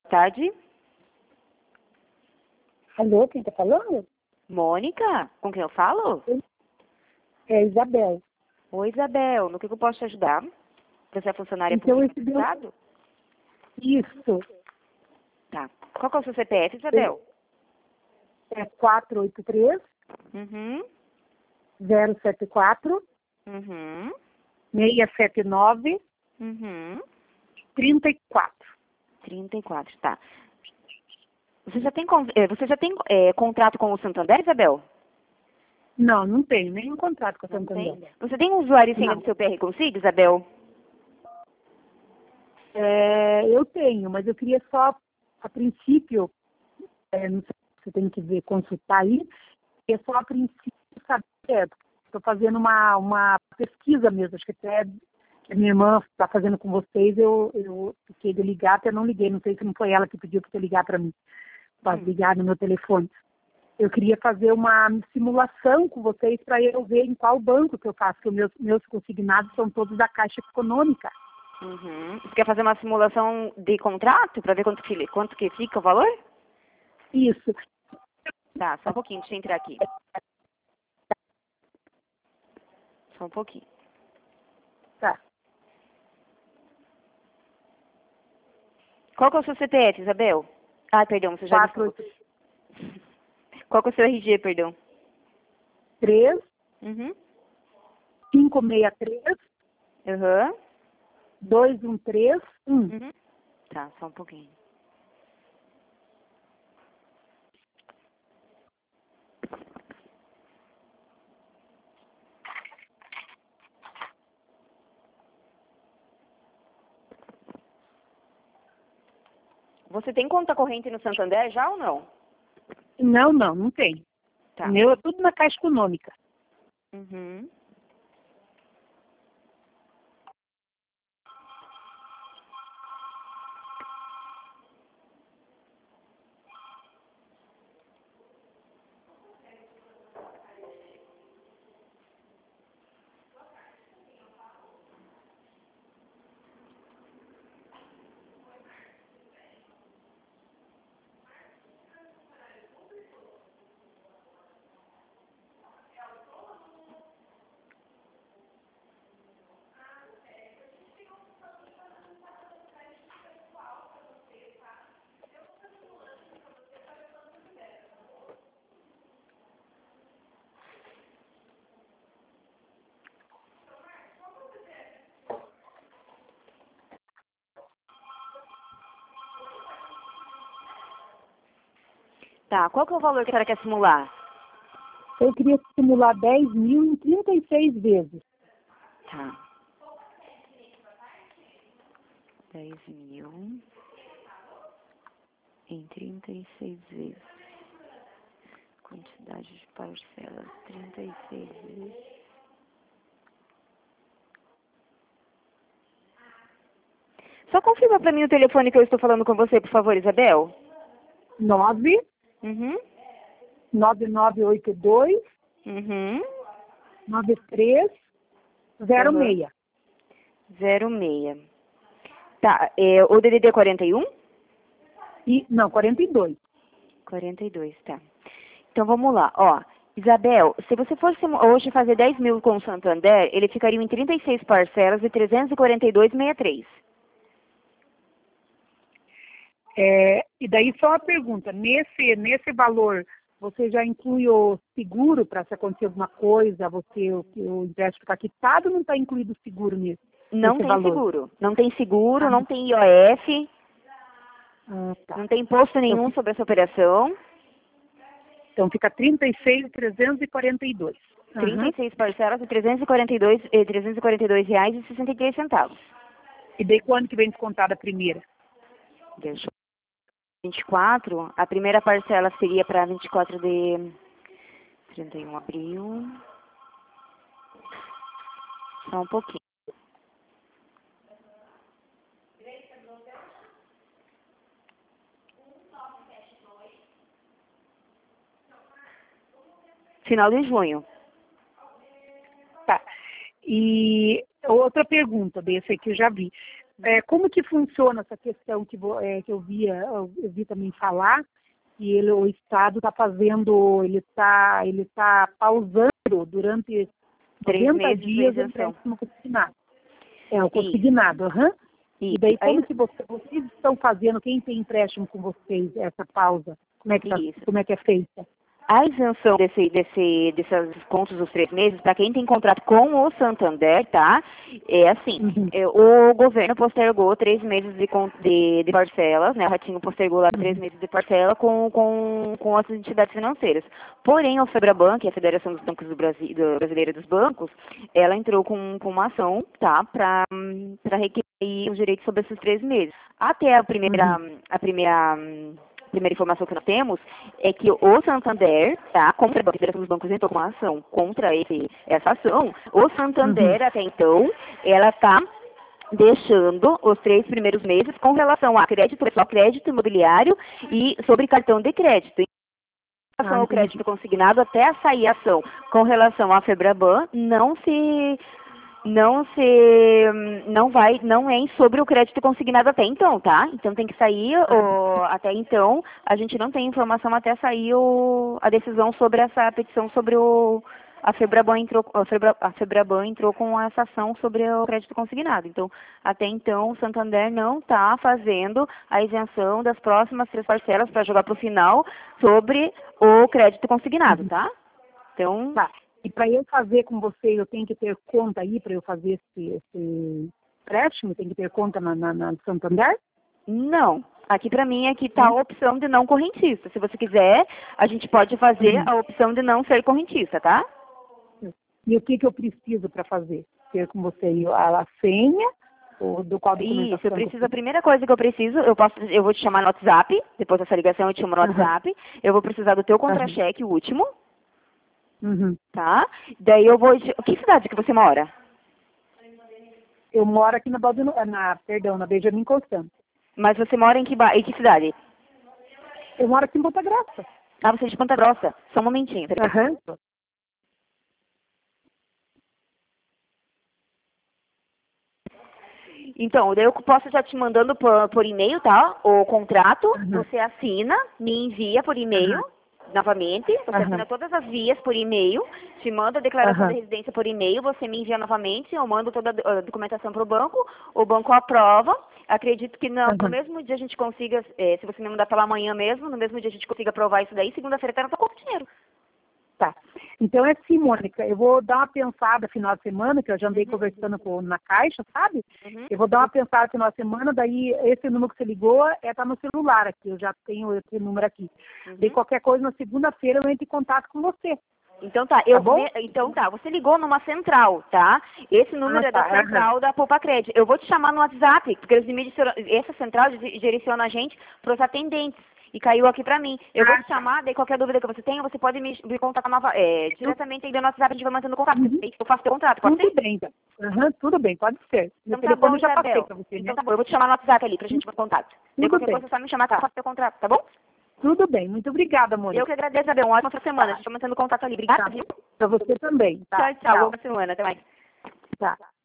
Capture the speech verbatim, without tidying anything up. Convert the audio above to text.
Tarde. Alô, quem tá falando? Mônica, com quem eu falo? É Isabel. Oi, Isabel, no que eu posso te ajudar? Você é funcionária Então, eu pública do recebi um... Estado? Isso. Tá. Qual que é o seu C P F, Isabel? É quatro oito três, Uhum. zero sete quatro, Uhum. seis sete nove, Uhum. três quatro. trinta e quatro, tá. Você já tem, con- eh, você já tem eh, contrato com o Santander, Isabel? Não, não tenho nenhum contrato com a Não Santander. tem? Você tem um usuário e senha Não. do seu P R Consigo, Isabel? É, eu tenho, mas eu queria só, a princípio, é, não sei se você tem que ver, consultar aí, é só a princípio saber, estou fazendo uma, uma pesquisa mesmo, acho que até que a minha irmã está fazendo com vocês, eu, eu fiquei de ligar, até não liguei, não sei se não foi ela que pediu para você ligar para mim, para Hum. ligar no meu telefone. Eu queria fazer uma simulação com vocês para eu ver em qual banco que eu faço, porque os meus, meus consignados são todos da Caixa Econômica. Uhum. Você quer fazer uma simulação de contrato para ver quanto que, quanto que fica o valor? Isso. Tá, só um pouquinho, deixa eu entrar aqui. Só um pouquinho. Tá. Qual que é o seu C P F, Isabel? Ah, perdão, você já quatro disse. oito Qual que é o seu R G, perdão? três, Uhum. cinco seis três, Aham. dois um três, um. Uhum. Tá, só um pouquinho. Você tem conta corrente no Santander já ou não? Não, não, não tem. Tá. O meu é tudo na Caixa Econômica. Uhum. Tá, qual que é o valor que a senhora quer simular? Eu queria simular dez mil em trinta e seis vezes. Tá. dez mil em trinta e seis vezes. Quantidade de parcelas, trinta e seis vezes. Só confirma pra mim o telefone que eu estou falando com você, por favor, Isabel. nove Uhum. nove nove oito dois, Uhum. nove três zero Uhum. seis. zero seis. Tá, é, o D D D quarenta e um? E, não, quarenta e dois. quarenta e dois, tá. Então vamos lá, ó. Isabel, se você fosse hoje fazer dez mil com o Santander, ele ficaria em trinta e seis parcelas de trezentos e quarenta e dois vírgula sessenta e três. É, e daí só uma pergunta, nesse, nesse valor, você já inclui o seguro para se acontecer alguma coisa, você, o, o empréstimo está quitado ou não está incluído o seguro nisso, Não nesse tem valor? seguro. Não tem seguro, Ah, não tem I O F, ah, tá. não tem imposto Então, nenhum fi- sobre essa operação. então fica trinta e seis mil trezentos e quarenta e dois. trinta Aham. e seis parcelas de trezentos e quarenta e dois, eh, trezentos e quarenta e dois reais e sessenta e três centavos. E daí quando que vem descontada a primeira? Deixa eu... vinte e quatro, a primeira parcela seria para vinte e quatro de trinta e um de abril. Só um pouquinho. Final de junho. Tá. E outra pergunta desse aqui eu já vi. É, como que funciona essa questão que, vo- é, que eu, via, eu, eu vi também falar, que ele, o Estado está fazendo, ele está ele tá pausando durante Três noventa meses de dias o isenção. empréstimo consignado. É, o Isso. consignado, aham. E Isso. daí como Aí, que você- vocês estão fazendo, quem tem empréstimo com vocês, essa pausa? Como é que, tá, isso. como é, que é feita? A isenção desse, desse, desses contos dos três meses, para quem tem contrato com o Santander, tá? É assim, Uhum. é, o governo postergou três meses de, con- de, de parcelas, né? O Ratinho postergou lá três Uhum. meses de parcela com, com, com as entidades financeiras. Porém, a FEBRABAN, que é a Federação dos Bancos do Brasil, do, Brasileira dos Bancos, ela entrou com, com uma ação, tá? Para requerer os direitos sobre esses três meses. Até a primeira, Uhum. a primeira A primeira informação que nós temos é que o Santander, tá, contra a Federação dos Bancos entrou com uma ação contra esse, essa ação, o Santander, Uhum. até então, ela está deixando os três primeiros meses com relação a crédito pessoal, crédito imobiliário e sobre cartão de crédito. Em Ah, relação ao entendi. crédito consignado, até sair a ação com relação à FEBRABAN, não se não se não vai não é sobre o crédito consignado até então, tá? Então tem que sair o, até então a gente não tem informação até sair o, a decisão sobre essa petição sobre o a FEBRABAN entrou a, Febra, a FEBRABAN entrou com essa ação sobre o crédito consignado. Então até então o Santander não está fazendo a isenção das próximas três parcelas para jogar para o final sobre o crédito consignado, tá? Então Tá. E para eu fazer com você, eu tenho que ter conta aí para eu fazer esse, esse empréstimo? Tem que ter conta na, na, na Santander? não. Aqui para mim aqui está a opção de não correntista. Se você quiser, a gente pode fazer Uhum. a opção de não ser correntista, tá? E o que, que eu preciso para fazer? Ter com você a, a senha ou do qual documentação? Isso, eu que preciso, a primeira coisa que eu preciso, eu posso, eu vou te chamar no WhatsApp, depois dessa ligação eu te chamo no Uhum. WhatsApp, eu vou precisar do teu Uhum. contra-cheque, o último, Uhum. tá? Daí eu vou, que cidade que você mora? Eu moro aqui na, Baldino, na perdão, na Benjamin Constant. Mas você mora em que, ba... em que cidade? Eu moro aqui em Ponta Grossa. Ah, você é de Ponta Grossa. Só um momentinho. Peraí. Uhum. Então, daí eu posso já te mandando por, por e-mail, tá? O contrato, Uhum. você assina, me envia por e-mail, Uhum. novamente, você Uhum. assina todas as vias por e-mail, te manda a declaração Uhum. de residência por e-mail, você me envia novamente, eu mando toda a documentação para o banco, o banco aprova. Acredito que no, no Uhum. mesmo dia a gente consiga, eh, se você me mandar pela manhã mesmo, no mesmo dia a gente consiga aprovar isso daí, segunda-feira tá na tua conta o dinheiro. Tá. Então é assim, Mônica, eu vou dar uma pensada final de semana, que eu já andei Uhum. conversando com, na caixa, sabe? Uhum. Eu vou dar uma pensada final de semana, daí esse número que você ligou é tá no celular aqui, eu já tenho esse número aqui. Uhum. Daí qualquer coisa, na segunda-feira eu entro em contato com você. Então tá, eu Tá bom? me- então tá, você ligou numa central, tá? Esse número Ah, é da tá, central da Poupa Crédito. Eu vou te chamar no WhatsApp, porque eles me disseram- essa central di- direciona a gente para os atendentes. E caiu aqui pra mim. Eu vou Ah, te chamar, daí qualquer dúvida que você tenha, você pode me, me contatar nova, é, diretamente aí no WhatsApp, a gente vai mantendo contato. Uhum. Eu faço teu contrato, pode Tudo ser? bem, então. Aham, tudo bem, pode ser. Meu Então tá telefone bom, eu já passei Isabel. pra você, Então né? tá bom, eu vou te chamar no WhatsApp ali pra gente manter contato. Daí Tudo qualquer bem. coisa é só me chamar que eu Tá. faço teu contrato, tá bom? Tudo bem, muito obrigada, Mônica. Eu que agradeço, Isabel. Uma ótima semana. A Tá. gente vai mantendo contato ali. Obrigada, Tá. viu? Pra você também. Tá. Tchau, tchau. Boa semana. Até mais. Tá.